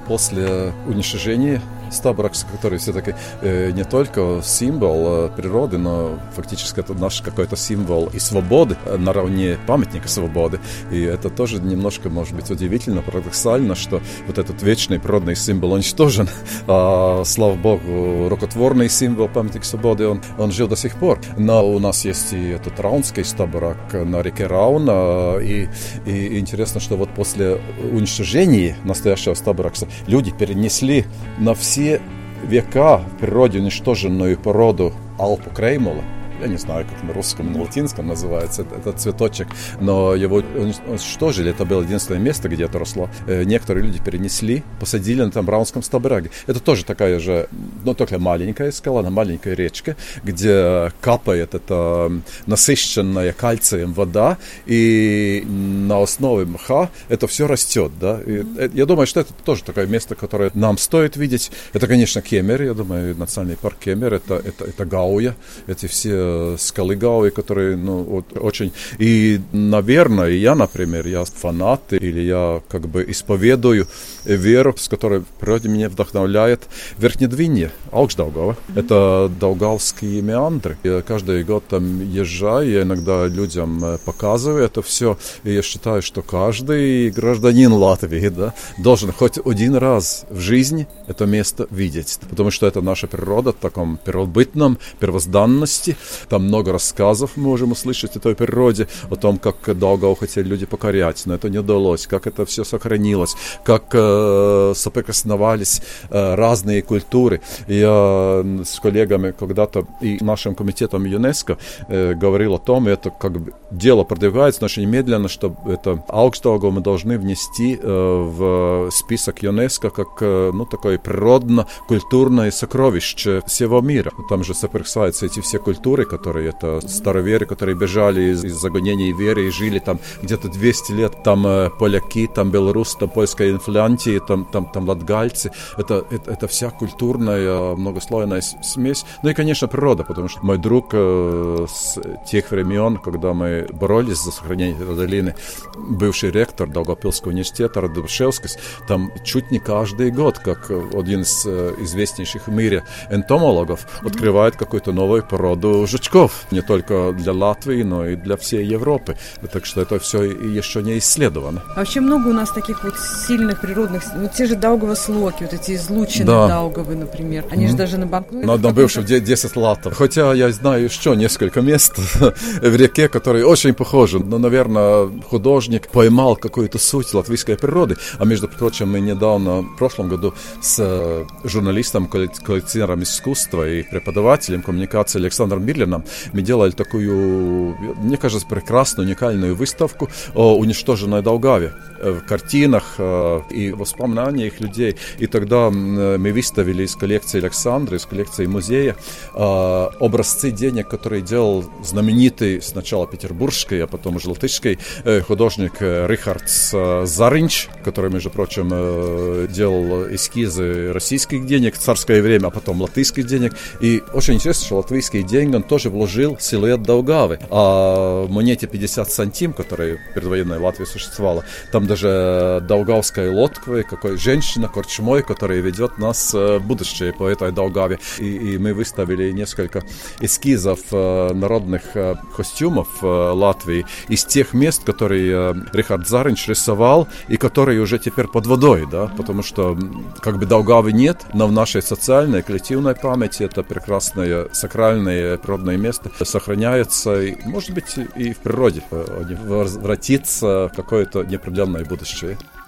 после уничтожения Стабракса, который все-таки не только символ природы, но фактически это наш какой-то символ и свободы, наравне памятника свободы. И это тоже немножко, может быть, удивительно, парадоксально, что вот этот вечный природный символ уничтожен, а, слава богу, рукотворный символ памятник свободы, он жил до сих пор. Но у нас есть и этот раунский Стабрак на реке Рауна, и интересно, что вот после уничтожения настоящего Стабракса люди перенесли на все века в природе уничтоженную породу Алпу креймола. Я не знаю, как на русском, на латинском называется этот цветочек, но его уничтожили. Это было единственное место, где это росло. Некоторые люди перенесли, посадили на этом раунском Стабраге. Это тоже такая же, но только маленькая скала, на маленькой речке, где капает эта насыщенная кальцием вода, и на основе мха это все растет. Да? И я думаю, что это тоже такое место, которое нам стоит видеть. Это, конечно, Кемер, я думаю, национальный парк Кемер, это Гауя, эти все скалы Гауи, которые, вот, очень... И, наверное, я, например, я фанат, или я как бы исповедую веру, с которой природа меня вдохновляет, Верхнедвинье, Аugstdaugava. Это Даугавские меандры. Я каждый год там езжаю, я иногда людям показываю это все, и я считаю, что каждый гражданин Латвии, да, должен хоть один раз в жизни это место видеть, потому что это наша природа в таком первобытном, первозданности. Там много рассказов мы можем услышать о той природе, о том, как Даугаву хотели люди покорять, но это не удалось, как это все сохранилось, как соприкосновались разные культуры. Я с коллегами когда-то и нашим комитетом ЮНЕСКО говорил о том, это как бы дело продвигается, но очень медленно, что это Augstdaugava мы должны внести в список ЮНЕСКО как такое природно-культурное сокровище всего мира. Там же соприкасаются эти все культуры, которые это староверы, которые бежали из загонения веры и жили там где-то 200 лет. Там поляки, там белорусы, там польская инфлянтия, там латгальцы. Это вся культурная многослойная смесь. Ну и, конечно, природа, потому что мой друг с тех времен, когда мы боролись за сохранение этой долины, бывший ректор Даугавпилского университета Радушевскис, там чуть не каждый год, как один из известнейших в мире энтомологов, открывает какую-то новую породу жучков. Не только для Латвии, но и для всей Европы. Так что это все еще не исследовано. Вообще много у нас таких вот сильных природных... Вот те же Даугавослоки, вот эти излучины Даугавы, например. Они же даже на банкноте... Надо бывших 10 латов. Хотя я знаю еще несколько мест в реке, которые очень похожи. Но, наверное, художник поймал какую-то суть латвийской природы. А между прочим, мы недавно, в прошлом году, с журналистом, коллекционером искусства и преподавателем коммуникации Александром Бирлином мы делали такую, мне кажется, прекрасную, уникальную выставку о уничтоженной Даугаве в картинах и воспоминаниях людей. И тогда мы выставили из коллекции Александра, из коллекции музея образцы денег, которые делал знаменитый сначала петербургский, а потом уже латышский художник Рихардс Заринч, который, между прочим, делал эскизы российских денег в царское время, а потом латышских денег. И очень интересно, что латвийские деньги он тоже вложил силуэт Даугавы. А в монете 50 сантим, которая в предвоенной Латвии существовала, там даже даугавская лодка, какой женщина, корчмой, которая ведет нас в будущее по этой Даугаве. И мы выставили несколько эскизов народных костюмов Латвии из тех мест, которые Рихард Заринч рисовал и которые уже теперь под водой, да, потому что как бы Даугавы нет, но в нашей социальной, коллективной памяти это прекрасное сакральное природное место сохраняется, и, может быть, и в природе возвратится в какое-то неопределенное будущее.